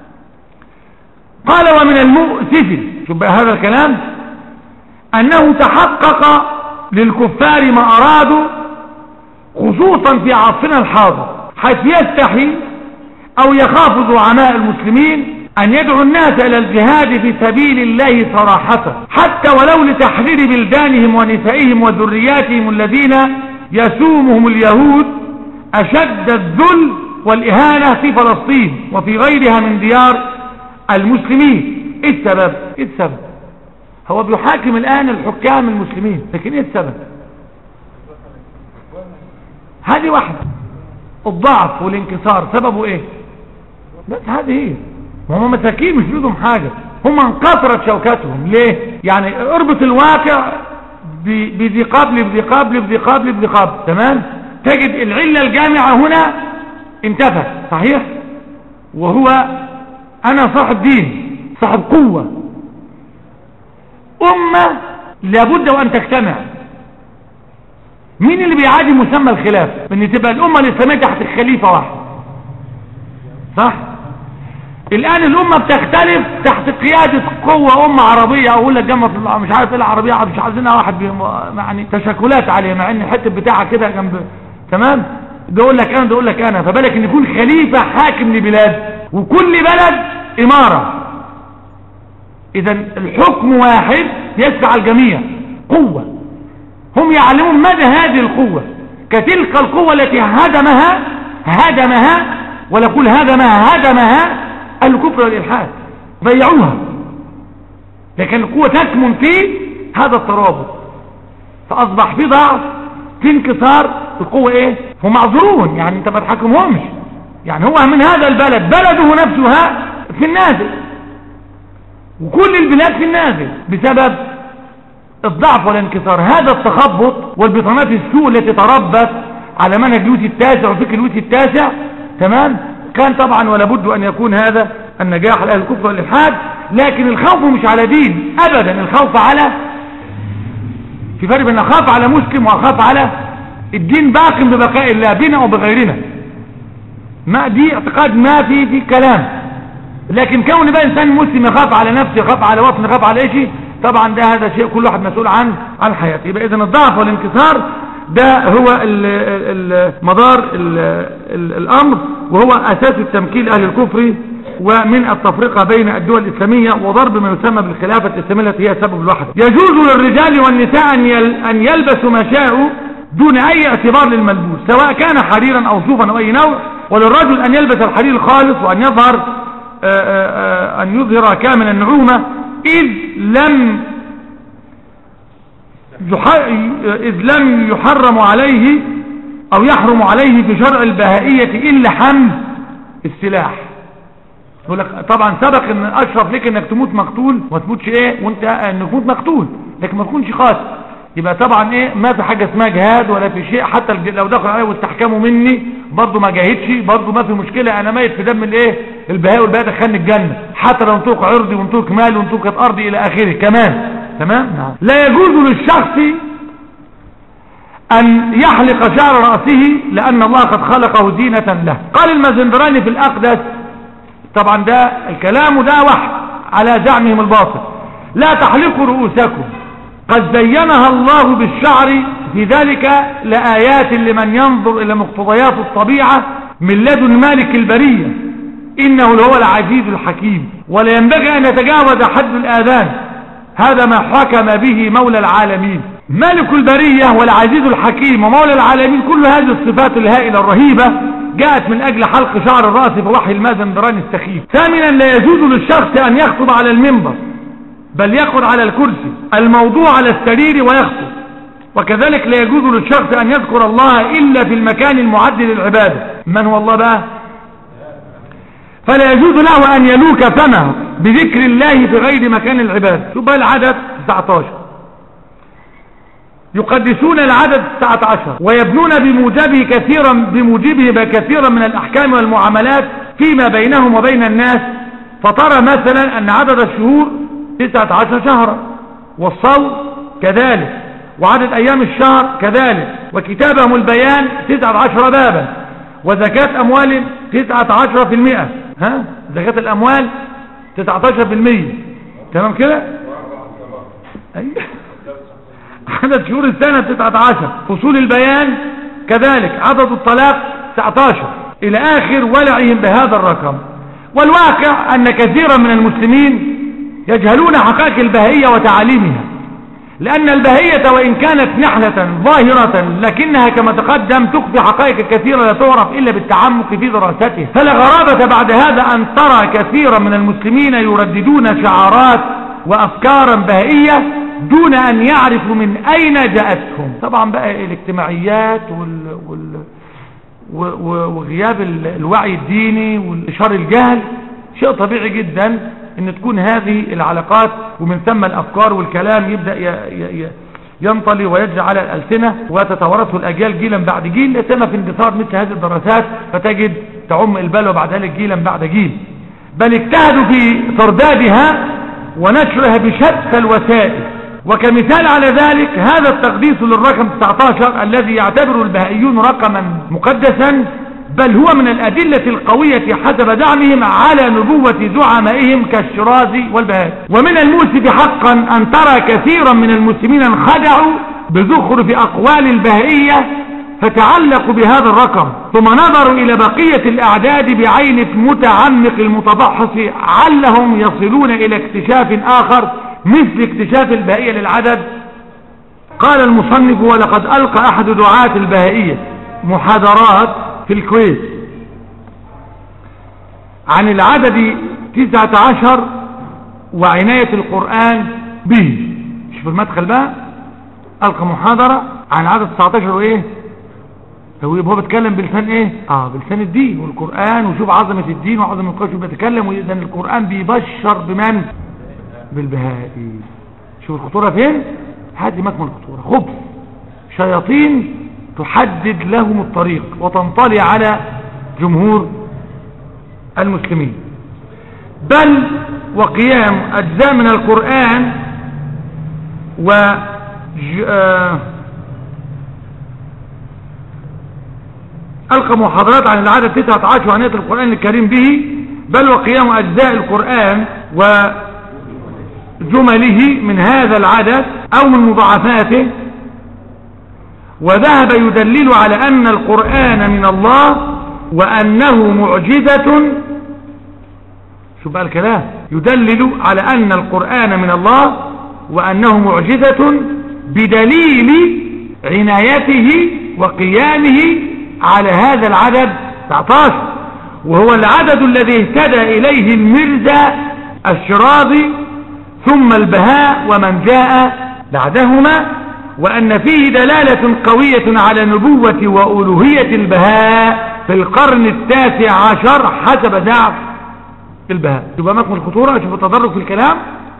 قال: ومن المؤسف، شوف بقى هذا الكلام، أنه تحقق للكفار ما أرادوا، خصوصا في عصرنا الحاضر، حيث يستحي أو يخاف زعماء المسلمين أن يدعوا الناس إلى الجهاد في سبيل الله صراحة، حتى ولو لتحرير بلدانهم ونسائهم وذرياتهم الذين يسومهم اليهود أشد الذل والإهانة في فلسطين وفي غيرها من ديار المسلمين. إيه السبب؟ هو بيحاكم الآن الحكام المسلمين، لكن إيه السبب؟ هذه واحدة، الضعف والانكسار. سببه إيه؟ بس هذه هي. وهم مساكين مش بيدهم حاجة، هم انكسرت شوكتهم. ليه؟ يعني اربط الواقع بذي قبل. تمام. تجد العلة الجامعة هنا انتفت. صحيح. وهو أنا صاحب دين، صاحب قوة، أمة لابد وأن تجتمع. مين اللي بيعادي مسمى الخلافة؟ ان تبقى الأمة الإسلامية تحت الخليفة واحد. صح. الآن الأمة بتختلف تحت قيادة قوة أمة عربية، أقول لك جنبة مش عارف إيه العربية، مش عايزينها واحد يعني تشكلات عليه، مع إن الحتة بتاعها كده جنب. تمام. ده يقول لك أنا فبالك إن يكون خليفة حاكم لبلاد، وكل بلد إمارة. إذا الحكم واحد يشفع الجميع، قوة. هم يعلمون مدى هذه القوة، كتلك القوة التي هدمها ولا كل هدمها الكفر والإلحاد، ضيعوها. لكن القوة تكمن في هذا الترابط، فأصبح في ضعف، في انكسار. القوة ايه؟ هم معذورون، يعني انت ما تحكمهمش. يعني هو من هذا البلد بلده نفسها في النازل، وكل البلاد في النازل بسبب الضعف والانكسار. هذا التخبط والبطانات السوء التي تربت على منهج لويس التاسع وفكر لويس التاسع. تمام. كان طبعا ولا بد أن يكون هذا النجاح لأهل الكفر والإلحاد. لكن الخوف مش على دين أبدا، الخوف على، في فرق بين أخاف على مسلم وأخاف على الدين باق ببقاء الله بنا وبغيرنا. ما دي اعتقاد ما في كلام. لكن كون بقى إنسان مسلم يخاف على نفسه، يخاف على وطن، يخاف على شيء، طبعا ده هذا شيء كل واحد مسؤول عن حياته. يبقى إذن الضعف والانكسار ده هو مدار الأمر، وهو أساس التمكين أهل الكفر ومن التفرقة بين الدول الإسلامية وضرب ما يسمى بالخلافة الإسلامية التي هي سبب الوحدة. يجوز للرجال والنساء أن يلبسوا ما شاءوا دون أي اعتبار للملبوس سواء كان حريرا أو صوفا أو أي نوع. وللرجل أن يلبس الحرير الخالص وأن يظهر كامل النعومة إذ لم يحرم عليه أو يحرم عليه في شرع البهائية إلا حمل السلاح. يقول لك طبعا سبق ان اشرف لك انك تموت مقتول وما تموتش وانت انك تموت مقتول لكن ما تكونش قاتل. يبقى طبعا ما في حاجه اسمها جهاد ولا في شيء. حتى لو دخل عليه واستحكموا مني برضه ما جاهدش برضه ما في مشكله. انا ميت في دم البهاء والبهاء دخلني الجنه حتى لو انطوك عرضي وانطوك مال وانطوك ارضي الى اخره كمان. تمام. لا يجوز للشخص أن يحلق شعر رأسه لأن الله قد خلقه زينة له. قال المازندراني في الأقدس طبعا ده الكلام ده وحي على زعمهم الباطل: لا تحلقوا رؤوسكم قد زينها الله بالشعر في ذلك لآيات لمن ينظر إلى مقتضيات الطبيعة من لدن مالك البرية إنه هو العزيز الحكيم. ولا ينبغي أن يتجاوز حد الآذان. هذا ما حكم به مولى العالمين. مالك البرية والعزيز الحكيم ومولى العالمين كل هذه الصفات الهائلة الرهيبة جاءت من أجل حلق شعر الرأس في وحي المازندراني السخيف. ثامنا: لا يجوز للشخص أن يخطب على المنبر بل يقعد على الكرسي الموضوع على السرير ويخطب. وكذلك لا يجوز للشخص أن يذكر الله إلا في المكان المعد للعبادة. من هو الله بقى؟ فلا يجوز له أن يلوك فمه بذكر الله في غير مكان العبادة. شوف بقى العدد 19: يقدسون العدد 19 ويبنون بموجبه كثيرا من الأحكام والمعاملات فيما بينهم وبين الناس. فترى مثلا أن عدد الشهور 19 شهرا والصوم كذلك وعدد أيام الشهر كذلك وكتابهم البيان 19 بابا وزكاة أموال 19%. زكاة الأموال 19%. تمام كده؟ عدد شهور السنة 19. فصول البيان كذلك. عدد الطلاق 19 إلى آخر ولعهم بهذا الرقم. والواقع أن كثيرا من المسلمين يجهلون حقائق البهائية وتعاليمها لأن البهائية وإن كانت نحلة ظاهرة لكنها كما تقدم تخفي حقائق كثيرة لا تعرف إلا بالتعمق في دراستها. فلا غرابة بعد هذا أن ترى كثيرا من المسلمين يرددون شعارات وأفكارا بهائية دون أن يعرفوا من أين جاءتهم. طبعا بقى الاجتماعيات وغياب الوعي الديني وانتشار الجهل شيء طبيعي جدا ان تكون هذه العلاقات ومن ثم الافكار والكلام يبدأ ينطلي ويجري على الألسنة وتتوارثه الأجيال جيلا بعد جيل. يتم في اندثار مثل هذه الدراسات فتجد تعم البلوى بعد ذلك جيلا بعد جيل. بل اجتهدوا في تردادها ونشرها بشتى الوسائل. وكمثال على ذلك هذا التقديس للرقم 19 الذي يعتبر البهائيون رقما مقدسا بل هو من الأدلة القوية حسب زعمهم على نبوة زعمائهم كالشرازي والبهائي. ومن المؤسف حقا أن ترى كثيرا من المسلمين انخدعوا بزخرف أقوال البهائية فتعلقوا بهذا الرقم ثم نظروا إلى بقية الأعداد بعين المتعمق المتبحث علهم يصلون إلى اكتشاف آخر مثل اكتشاف البهائية للعدد. قال المصنف: ولقد ألقى أحد دعاة البهائية محاضرات في الكويت عن العدد 19 وعناية القرآن به. شوف المدخل بقى، ألقى محاضرة عن العدد 19 وإيه هو بيتكلم بلسان بلسان الدين والقرآن. وشوف عظمة الدين وعظمة القرآن. شوف بيتكلم وإذن القرآن بيبشر بمن؟ بالبهائي. شوف الخطورة فين؟ هذه مكمن الخطورة. خبث شياطين تحدد لهم الطريق وتنطلي على جمهور المسلمين. بل وقيام أجزاء من القرآن ألقى محاضرات عن العدد 19 وعناية القرآن الكريم به. بل وقيام أجزاء القرآن وجمله من هذا العدد أو من مضاعفاته. وذهب يدلل على أن القرآن من الله وأنه معجزة. شو بقى الكلام؟ يدلل على أن القرآن من الله وأنه معجزة بدليل عنايته وقيامه على هذا العدد 19، وهو العدد الذي اهتدى إليه المرزا الشرازي ثم البهاء ومن جاء بعدهما، وأن فيه دلالة قوية على نبوة وألوهية البهاء في القرن 19 حسب زعم البهاء. يبقى مكمن الخطورة. شوف التدرج في الكلام،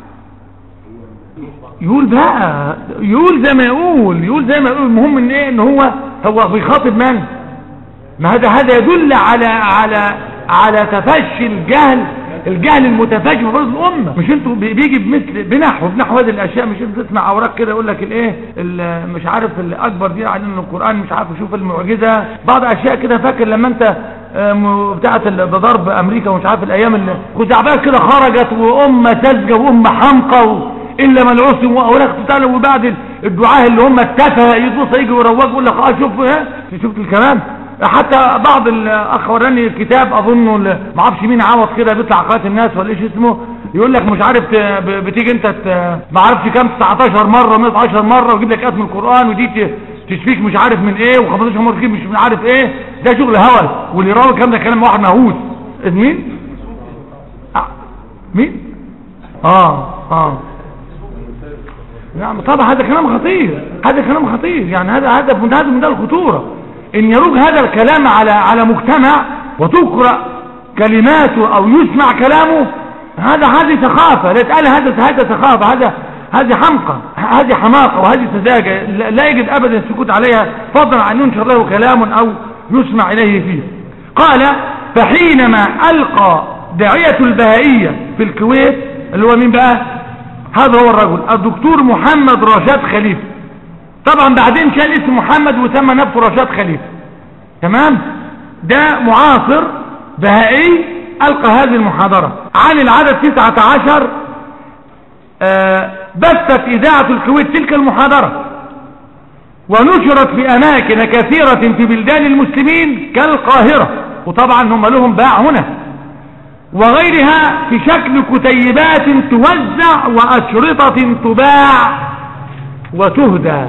يقول بقى، يقول زي ما يقول المهم ان ايه، ان هو بيخاطب من؟ ما هذا يدل على تفشي الجهل المتفشي في فرض الامه. مش انتوا بيجي بنحو هذه الاشياء، مش انت تسمع اوراق كده يقول لك الايه مش عارف الاكبر دي عن القران، مش عارف شوف المعجزه، بعض اشياء كده. فاكر لما انت بتاعه ضرب امريكا ومش عارف الايام اللي خزعبلات كده خرجت وامه ساذجه وامه حمقى الا من عصم واوراق تتعلم، وبعد الدعاه اللي هم التفه يبص يجي ويروج يقول لك شوف الكلام. حتى بعض الاخ وراني كتاب اظنه ما اعرفش مين عوض كده بيطلع قناه الناس ولا ايش اسمه، يقول لك مش عارف بتيجي انت ما اعرفش كام 19 مره 110 مره ويجيب لك اسم القران، ودي تشفيك مش عارف من ايه، و15 مره تجيب مش عارف ايه. ده شغل هوس، واللي راوي الكلام ده كلام واحد مهووس. مين نعم طبعا هذا كلام خطير، يعني هذا من ده الخطوره، ان يروج هذا الكلام على مجتمع وتقرأ كلماته او يسمع كلامه. هذه سخافة، لا تقال هذا سخافة، هذه حمقى، هذه حماقة، وهذه سذاجة لا يجد ابدا السكوت عليها، فضلا عن ينشر له كلام او يسمع اليه فيه. قال: فحينما القى داعية البهائية في الكويت، اللي هو مين بقى؟ هذا هو الرجل الدكتور محمد رشاد خليفة. طبعا بعدين شال اسم محمد وسمى نفسه رشاد خليفة. تمام؟ ده معاصر بهائي ألقى هذه المحاضرة عن العدد 19. بثت إذاعة الكويت تلك المحاضرة ونشرت في أماكن كثيرة في بلدان المسلمين كالقاهرة، وطبعا هم لهم باع هنا، وغيرها في شكل كتيبات توزع وأشرطة تباع وتهدى.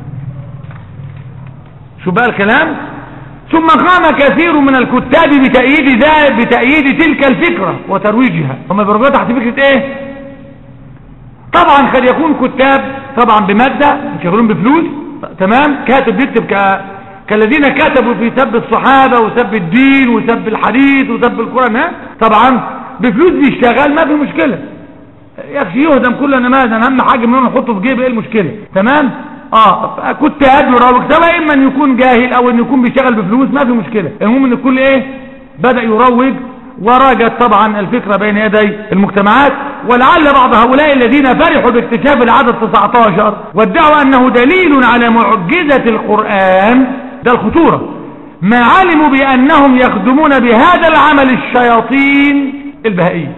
شو بقى الكلام؟ ثم قام كثير من الكتاب بتأييد تلك الفكرة وترويجها. هم بيرجعوا تحت فكرة ايه؟ طبعا قد يكون كتاب طبعا بمادة يشغلون بفلوس. تمام؟ كاتب بيكتب كالذين كتبوا في سب الصحابة وسب الدين وسب الحديث وسب القرآن، طبعا بفلوس بيشتغل، ما في مشكلة يا اخي، يهدم كل نماذج، اهم حاجة منهم نحطه في جيبه، ايه المشكلة؟ تمام؟ كتاب يراوج، سواء اما ان يكون جاهل او ان يكون بيشتغل بفلوس، ما في مشكلة. المهم ان الكل ايه؟ بدأ يروج وراجت طبعا الفكرة بين يدي المجتمعات. ولعل بعض هؤلاء الذين فرحوا باكتشاف العدد 19 وادعوا انه دليل على معجزة القرآن، ده الخطورة، ما علموا بانهم يخدمون بهذا العمل الشياطين البهائية.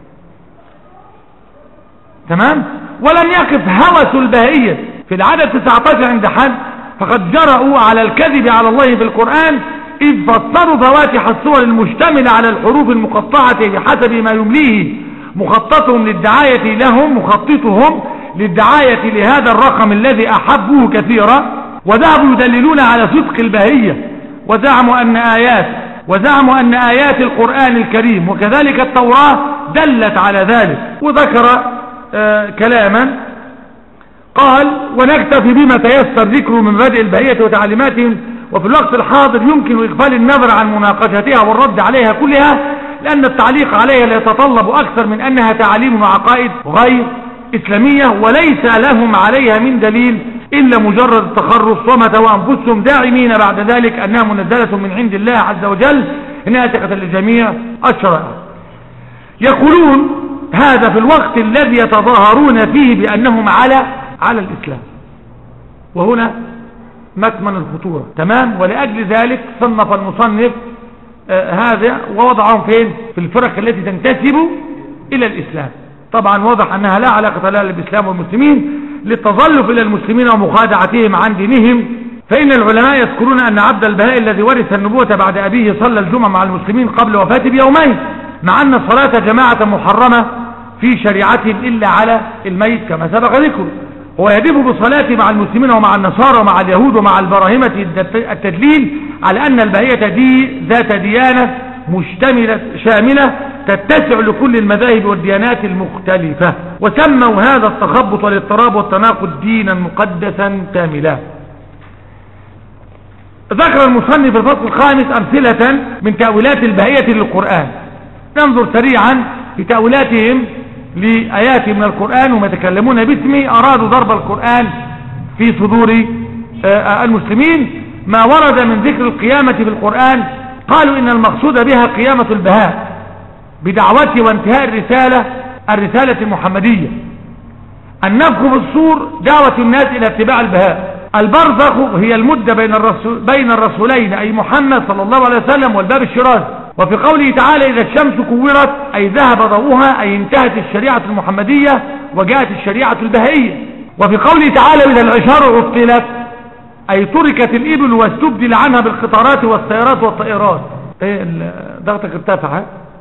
تمام؟ ولم يقف هوس البهائية في العدد 19 عند حد، فقد جرؤوا على الكذب على الله في القرآن، إذ فسروا فواتح الصور المشتملة على الحروف المقطعة بحسب ما يمليه مخططهم للدعاية لهذا الرقم الذي أحبوه كثيرا، وذهبوا يدللون على صدق البهائية، وزعموا أن آيات القرآن الكريم وكذلك التوراة دلت على ذلك. وذكر كلاما قال: ونكتفي بما تيسر ذكره من مبادئ البهائية وتعليماتهم، وفي الوقت الحاضر يمكن إغفال النظر عن مناقشتها والرد عليها كلها، لأن التعليق عليها لا يتطلب أكثر من أنها تعاليم وعقائد غير إسلامية، وليس لهم عليها من دليل إلا مجرد التخرص، ومتوا أنفسهم داعمين بعد ذلك أنها منزلة من عند الله عز وجل ناسخة لجميع الشرائع. يقولون هذا في الوقت الذي يتظاهرون فيه بأنهم على الإسلام، وهنا مكمن الخطورة. تمام؟ ولأجل ذلك صنف المصنف هذا ووضعهم فين؟ في الفرق التي تنتسب إلى الإسلام. طبعا واضح أنها لا علاقة لها بالإسلام والمسلمين، للتظلف إلى المسلمين ومخادعتهم عن دينهم. فإن العلماء يذكرون أن عبد البهاء الذي ورث النبوة بعد أبيه صلى الجمعة مع المسلمين قبل وفاته بيومين، مع أن الصلاة جماعة محرمة في شريعتهم إلا على الميت كما سبق ذكره. ويهدف بصلاته مع المسلمين ومع النصارى ومع اليهود ومع البراهمة التدليل على أن البهية دي ذات ديانة مشتملة شاملة تتسع لكل المذاهب والديانات المختلفة، وسموا هذا التخبط والاضطراب والتناقض دينا مقدسا كاملا. ذكر المصنف في الفصل الخامس أمثلة من تأويلات البهية للقرآن. ننظر سريعا في تأويلاتهم لآيات من القرآن. وما يتكلمون باسمه أرادوا ضرب القرآن في صدور المسلمين. ما ورد من ذكر القيامة في القرآن قالوا إن المقصود بها قيامة البهاء بدعوته وانتهاء الرسالة المحمدية. النفخ في الصور دعوة الناس إلى اتباع البهاء. البرزخ هي المدة بين الرسولين أي محمد صلى الله عليه وسلم والباب الشرازي. وفي قوله تعالى إذا الشمس كورت أي ذهب ضوءها أي انتهت الشريعة المحمدية وجاءت الشريعة البهائية. وفي قوله تعالى إذا العشار عطلت أي تركت الإبل واستبدل عنها بالقطارات والسيارات والطائرات. ضغطك ارتفع.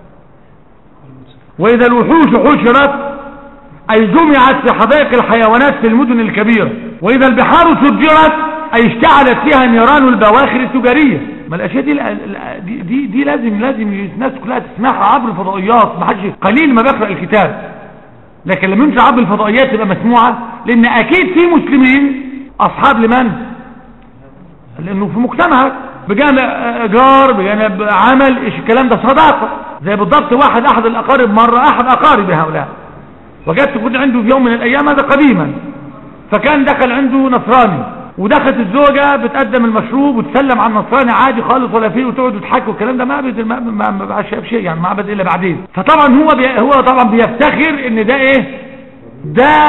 وإذا الوحوش حشرت أي جمعت في حدائق الحيوانات في المدن الكبيرة. وإذا البحار سجرت أي اشتعلت فيها نيران البواخر التجارية. ما الأشياء دي لازم الناس كلها تسمعها عبر الفضائيات. ما حدش قليل ما بيقرأ الكتاب، لكن لما يمشي عبر الفضائيات تبقى مسموعة، لأن أكيد في مسلمين أصحاب لمن؟ لأنه في مجتمع بجانب إيجار بجانب عمل الكلام ده صداقة. زي بالضبط أحد الأقارب مرة أحد أقارب هؤلاء وجدت كنت عنده في يوم من الأيام هذا قديما، فكان دخل عنده نصراني ودخلت الزوجة بتقدم المشروب وتسلم على النصراني عادي خالص ولا فيه وتقعد تضحك والكلام ده ما بقاش شيء يعني ما عبد إلا بعدين. فطبعا هو طبعا بيفتخر ان ده ايه ده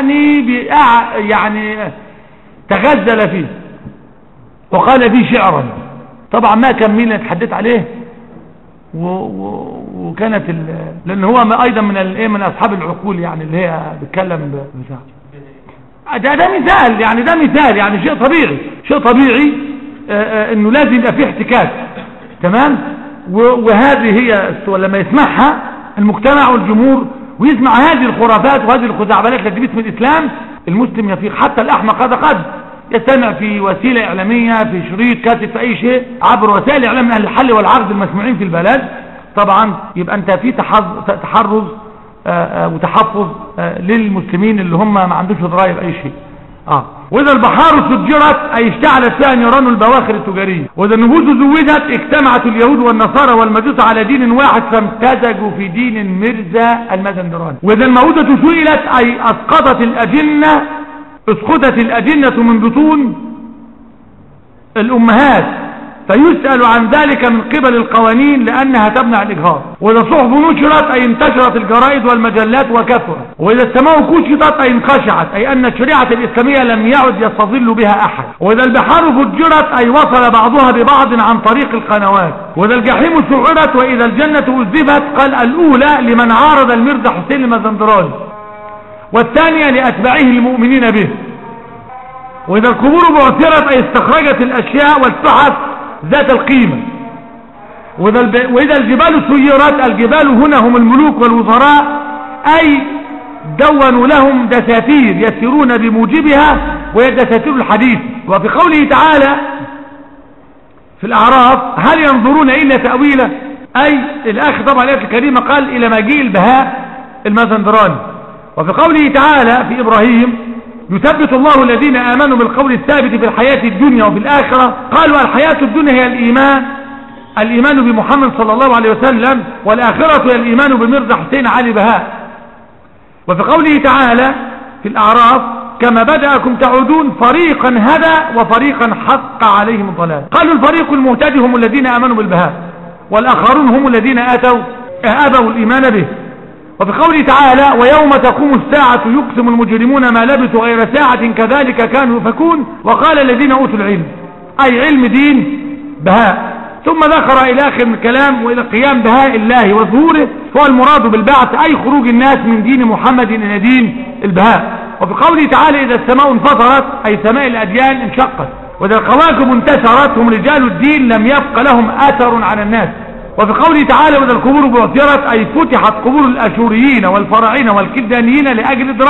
يعني تغزل فيه وقال فيه شعرا. طبعا ما كان مين اللي اتحدث عليه وكانت لان هو ايضا من اصحاب العقول يعني اللي هي بيتكلم بتاع ده مثال يعني شيء طبيعي انه لازم يبقى فيه احتكاك تمام. وهذه هي لما يسمعها المجتمع والجمهور ويسمع هذه الخرافات وهذه الخزعبلات التي باسم الاسلام المسلم يفيق. حتى الاحمق هذا قد يستمع في وسيله اعلاميه في شريط كاسيت في اي شيء عبر وسائل اعلام من اهل الحل والعقد المسموعين في البلد. طبعا يبقى انت في تحرز وتحفظ للمسلمين اللي هم ما عندوش درايه باي شيء. واذا البحار سجرت اي اشتعلت فيها نيران البواخر التجاريه. واذا النفوس زوجت اجتمعت اليهود والنصارى والمجوس على دين واحد فامتزجوا في دين مرزا المازندراني. واذا الموءودة سئلت اي اسقطت الاجنه من بطون الامهات فيسأل عن ذلك من قبل القوانين لأنها تمنع الإجهاض. وإذا صحف نشرت أي انتشرت الجرائد والمجلات وكثرت. وإذا السماء كشطت أي انخشعت أي أن الشريعة الإسلامية لم يعد يستظل بها أحد. وإذا البحار فجرت أي وصل بعضها ببعض عن طريق القنوات. وإذا الجحيم سعرت وإذا الجنة أزلفت قال الأولى لمن عارض المرزا حسين المازندراني والثانية لأتباعه المؤمنين به. وإذا القبور بعثرت أي استخرجت الأشياء والتحف ذات القيمة. وإذا الجبال سيرت الجبال هنا هم الملوك والوزراء أي دونوا لهم دساتير يسيرون بموجبها وهي دساتير الحديث. وفي قوله تعالى في الأعراف هل ينظرون إلا تأويله أي الآخر طبعا الآية الكريمة قال إلى مجيء البهاء المازندراني. وفي قوله تعالى في إبراهيم يثبت الله الذين آمنوا بالقول الثابت في الحياة الدنيا وفي الآخرة. قالوا الحياة الدنيا هي الإيمان بمحمد صلى الله عليه وسلم والآخرة هي الإيمان بمرزا حسين علي بهاء. وفي قوله تعالى في الأعراف كما بدأكم تعودون فريقا هدى وفريقا حق عليهم الضلال. قالوا الفريق المهتدي هم الذين آمنوا بالبهاء والآخرون هم الذين أبوا الإيمان به. وفي قوله تعالى ويوم تقوم الساعة يقسم المجرمون ما لبثوا غير ساعة كذلك كانوا يفكون. وقال الذين أوتوا العلم أي علم دين بهاء. ثم ذكر إلى آخر الكلام وإلى قيام بهاء الله وظهوره فهو المراد بالبعث أي خروج الناس من دين محمد إلى دين البهاء. وفي قوله تعالى إذا السماء انفطرت أي سماء الأديان انشقت. وإذا الكواكب انتشرت هم رجال الدين لم يبق لهم أثر على الناس. وفي قوله تعالى وإذا القبور بعثرت أي فتحت قبور الأشوريين والفراعنة والكلدانيين لأجل الدراسة.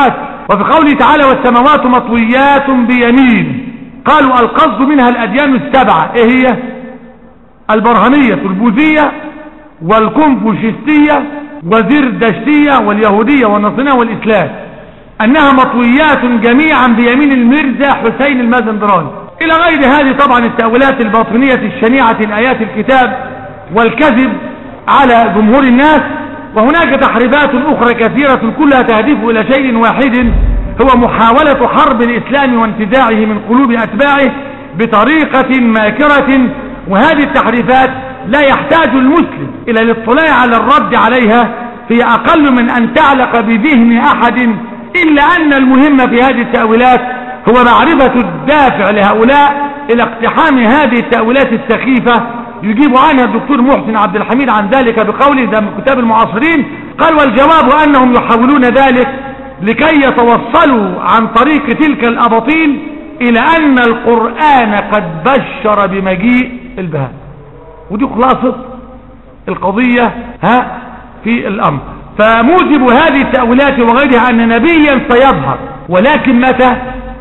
وفي قوله تعالى والسماوات مطويات بيمين، قالوا القصد منها الأديان السبعة. ايه هي؟ البرهمية البوذية والكونفوشيستية وزردشتية واليهودية والنصرانية والإسلام، أنها مطويات جميعا بيمين الميرزا حسين المازندراني، إلى غير هذه طبعا التأويلات الباطنية الشنيعة لآيات الكتاب والكذب على جمهور الناس. وهناك تحريفات أخرى كثيرة كلها تهدف إلى شيء واحد، هو محاولة حرب الإسلام وانتزاعه من قلوب أتباعه بطريقة ماكرة. وهذه التحريفات لا يحتاج المسلم إلى الاطلاع على الرد عليها، في أقل من أن تعلق بذهن أحد، إلا أن المهم في هذه التأويلات هو معرفة الدافع لهؤلاء إلى اقتحام هذه التأويلات السخيفة. يجيب عنها الدكتور محسن عبد الحميد عن ذلك بقوله، ده من كتاب المعاصرين، قال والجواب أنهم يحاولون ذلك لكي يتوصلوا عن طريق تلك الأباطيل إلى أن القرآن قد بشر بمجيء البهاء. ودي خلاصة القضية في الأمر. فموجب هذه التأويلات وغيرها أن نبيا سيظهر، ولكن متى؟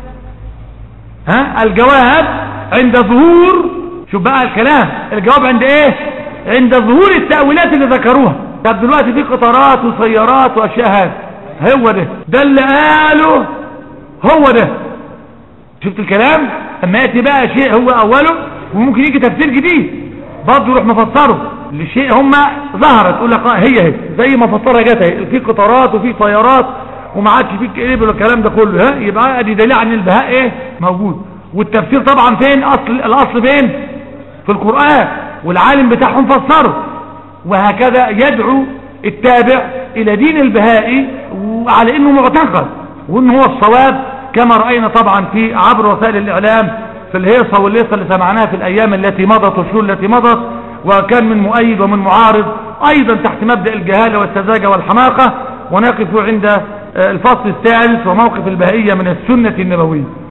الجواب عند ظهور، شوف بقى الكلام، الجواب عند ايه؟ عند ظهور التأويلات اللي ذكروها. طب دلوقتي في قطارات وسيارات واشياء، هذا هو ده اللي قاله، هو ده. شفت الكلام؟ اما يأتي بقى شيء هو اوله وممكن يجي تفسير جديد برضه يروح مفسره لشيء هم ظهرت، تقول لك هي زي ما فسرها جت اهي، في قطارات وفي سيارات وما عادش في قريب والكلام ده كله، يبقى ادي دليل عن البهاء ايه؟ موجود. والتفسير طبعا فين؟ الاصل فين؟ في القرآن، والعالم بتاعهم فسره. وهكذا يدعو التابع الى دين البهائي وعلى انه معتقد وانه هو الصواب، كما رأينا طبعا في عبر وسائل الاعلام في الهيصة والليصة اللي سمعناها في الايام التي مضت والشهور التي مضت، وكان من مؤيد ومن معارض ايضا تحت مبدأ الجهالة والسذاجة والحماقة. ونقف عند الفصل الثالث وموقف البهائية من السنة النبوية.